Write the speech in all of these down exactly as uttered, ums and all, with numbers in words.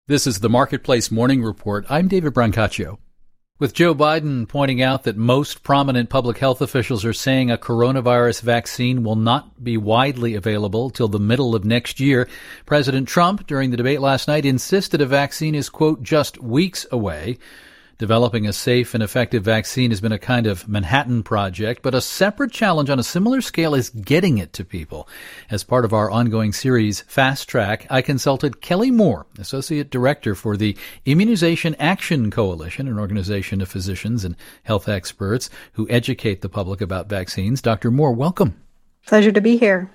This is the Marketplace Morning Report. I'm David Brancaccio. With Joe Biden pointing out that most prominent public health officials are saying a coronavirus vaccine will not be widely available till the middle of next year, President Trump, during the debate last night, insisted a vaccine is, quote, just weeks away. Developing a safe and effective vaccine has been a kind of Manhattan Project, but a separate challenge on a similar scale is getting it to people. As part of our ongoing series, Fast Track, I consulted Kelly Moore, Associate Director for the Immunization Action Coalition, an organization of physicians and health experts who educate the public about vaccines. Doctor Moore, welcome. Pleasure to be here.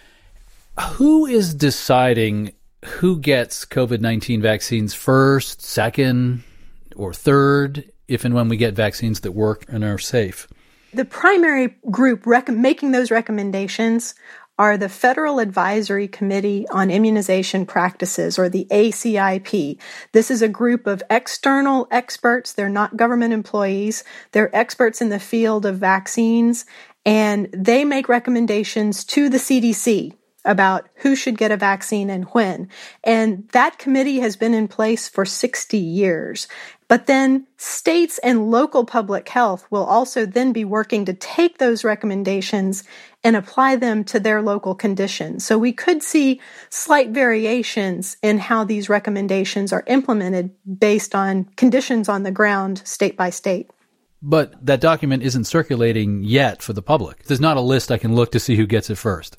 Who is deciding who gets COVID nineteen vaccines first, second, or third, if and when we get vaccines that work and are safe? The primary group rec- making those recommendations are the Federal Advisory Committee on Immunization Practices, or the A C I P. This is a group of external experts. They're not government employees. They're experts in the field of vaccines, and they make recommendations to the C D C about who should get a vaccine and when. And that committee has been in place for sixty years. But then states and local public health will also then be working to take those recommendations and apply them to their local conditions. So we could see slight variations in how these recommendations are implemented based on conditions on the ground, state by state. But that document isn't circulating yet for the public. There's not a list I can look to see who gets it first.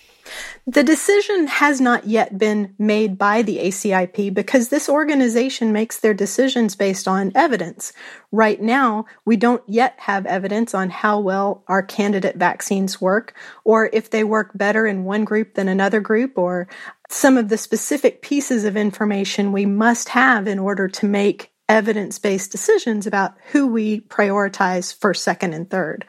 The decision has not yet been made by the A C I P because this organization makes their decisions based on evidence. Right now, we don't yet have evidence on how well our candidate vaccines work, or if they work better in one group than another group, or some of the specific pieces of information we must have in order to make evidence-based decisions about who we prioritize first, second, and third.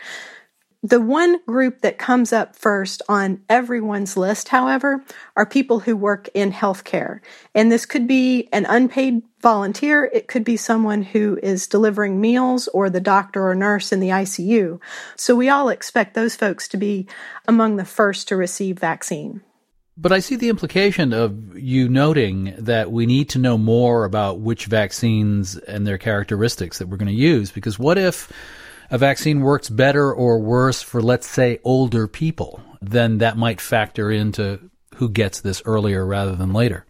The one group that comes up first on everyone's list, however, are people who work in healthcare. And this could be an unpaid volunteer. It could be someone who is delivering meals or the doctor or nurse in the I C U. So we all expect those folks to be among the first to receive vaccine. But I see the implication of you noting that we need to know more about which vaccines and their characteristics that we're going to use, because what if a vaccine works better or worse for, let's say, older people? Then that might factor into who gets this earlier rather than later.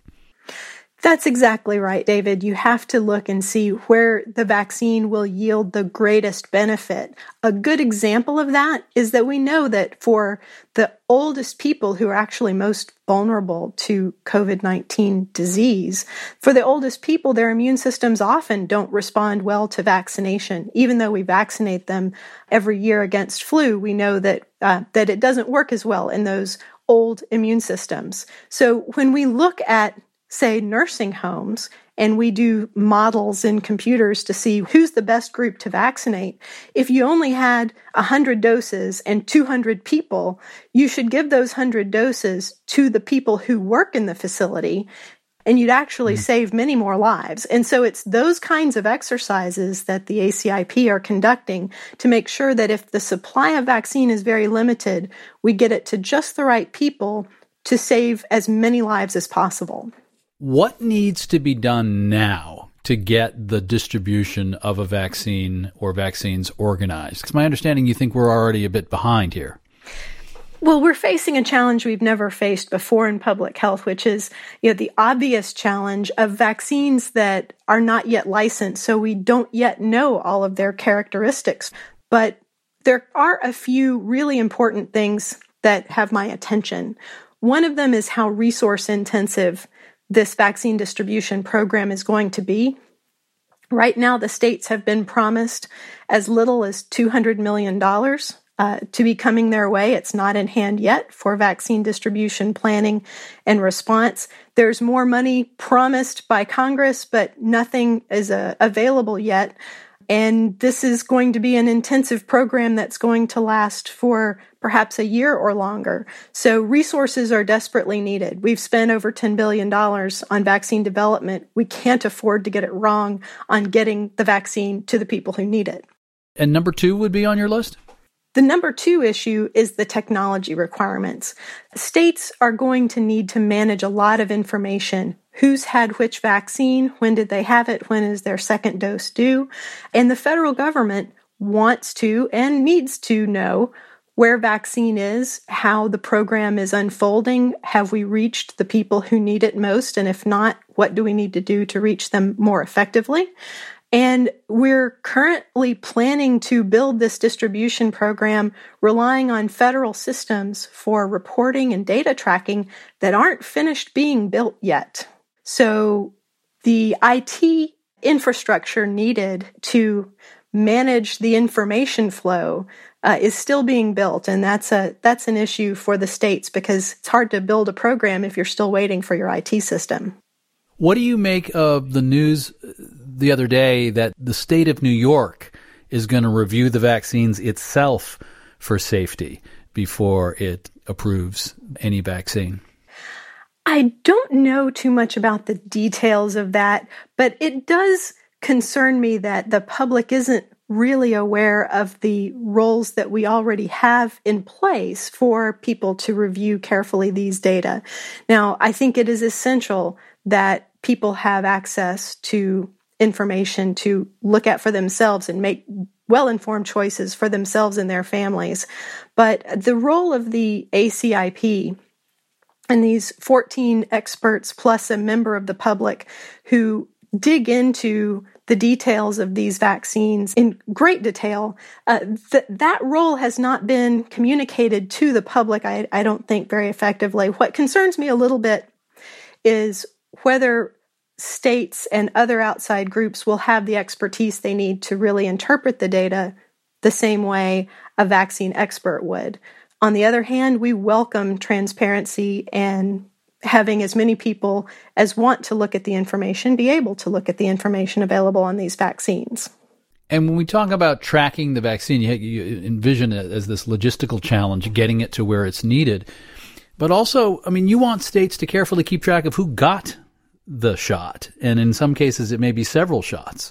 That's exactly right, David. You have to look and see where the vaccine will yield the greatest benefit. A good example of that is that we know that for the oldest people who are actually most vulnerable to COVID nineteen disease, for the oldest people, their immune systems often don't respond well to vaccination. Even though we vaccinate them every year against flu, we know that uh, that it doesn't work as well in those old immune systems. So when we look at say, nursing homes, and we do models in computers to see who's the best group to vaccinate, if you only had one hundred doses and two hundred people, you should give those one hundred doses to the people who work in the facility, and you'd actually mm-hmm. save many more lives. And so it's those kinds of exercises that the A C I P are conducting to make sure that if the supply of vaccine is very limited, we get it to just the right people to save as many lives as possible. What needs to be done now to get the distribution of a vaccine or vaccines organized? Because my understanding, you think we're already a bit behind here. Well, we're facing a challenge we've never faced before in public health, which is, you know, the obvious challenge of vaccines that are not yet licensed, so we don't yet know all of their characteristics. But there are a few really important things that have my attention. One of them is how resource intensive this vaccine distribution program is going to be. Right now, the states have been promised as little as two hundred million dollars uh, to be coming their way. It's not in hand yet for vaccine distribution planning and response. There's more money promised by Congress, but nothing is uh, available yet. And this is going to be an intensive program that's going to last for perhaps a year or longer. So resources are desperately needed. We've spent over ten billion dollars on vaccine development. We can't afford to get it wrong on getting the vaccine to the people who need it. And number two would be on your list? The number two issue is the technology requirements. States are going to need to manage a lot of information. who's had which vaccine, when did they have it, when is their second dose due. And the federal government wants to and needs to know where vaccine is, how the program is unfolding, have we reached the people who need it most, and if not, what do we need to do to reach them more effectively? And we're currently planning to build this distribution program relying on federal systems for reporting and data tracking that aren't finished being built yet. So the I T infrastructure needed to manage the information flow uh, is still being built, and that's a that's an issue for the states because it's hard to build a program if you're still waiting for your I T system. What do you make of the news the other day that the state of New York is going to review the vaccines itself for safety before it approves any vaccine? I don't know too much about the details of that, but it does concern me that the public isn't really aware of the roles that we already have in place for people to review carefully these data. Now, I think it is essential that people have access to information to look at for themselves and make well-informed choices for themselves and their families. But the role of the A C I P and these fourteen experts plus a member of the public who dig into the details of these vaccines in great detail, uh, th- that role has not been communicated to the public, I, I don't think, very effectively. What concerns me a little bit is whether states and other outside groups will have the expertise they need to really interpret the data the same way a vaccine expert would. On the other hand, we welcome transparency and having as many people as want to look at the information be able to look at the information available on these vaccines. And when we talk about tracking the vaccine, you, you envision it as this logistical challenge, getting it to where it's needed. But also, I mean, you want states to carefully keep track of who got the shot. And in some cases, it may be several shots.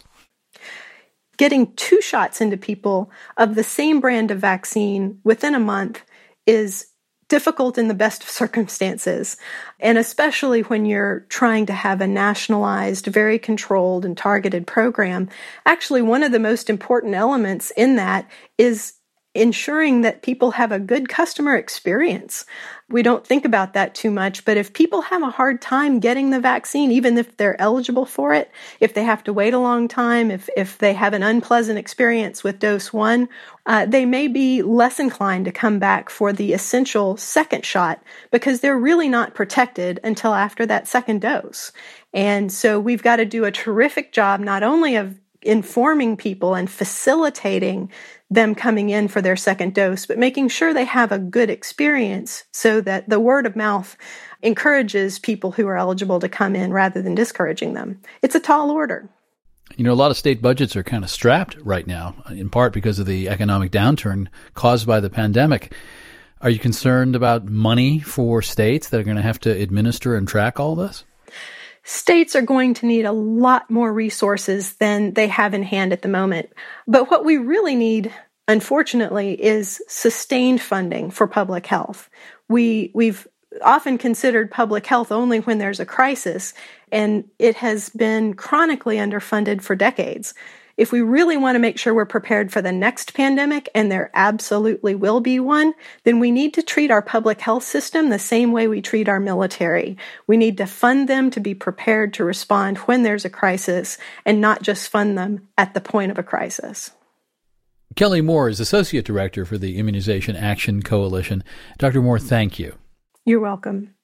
Getting two shots into people of the same brand of vaccine within a month is difficult in the best of circumstances, and especially when you're trying to have a nationalized, very controlled and targeted program. Actually, one of the most important elements in that is ensuring that people have a good customer experience. We don't think about that too much, but if people have a hard time getting the vaccine, even if they're eligible for it, if they have to wait a long time, if, if they have an unpleasant experience with dose one, uh, they may be less inclined to come back for the essential second shot because they're really not protected until after that second dose. And so we've got to do a terrific job not only of informing people and facilitating them coming in for their second dose, but making sure they have a good experience so that the word of mouth encourages people who are eligible to come in rather than discouraging them. It's a tall order. You know, a lot of state budgets are kind of strapped right now, in part because of the economic downturn caused by the pandemic. Are you concerned about money for states that are going to have to administer and track all this? States are going to need a lot more resources than they have in hand at the moment. But what we really need, unfortunately, is sustained funding for public health. We, we've often considered public health only when there's a crisis, and it has been chronically underfunded for decades. If we really want to make sure we're prepared for the next pandemic, and there absolutely will be one, then we need to treat our public health system the same way we treat our military. We need to fund them to be prepared to respond when there's a crisis and not just fund them at the point of a crisis. Kelly Moore is Associate Director for the Immunization Action Coalition. Doctor Moore, thank you. You're welcome.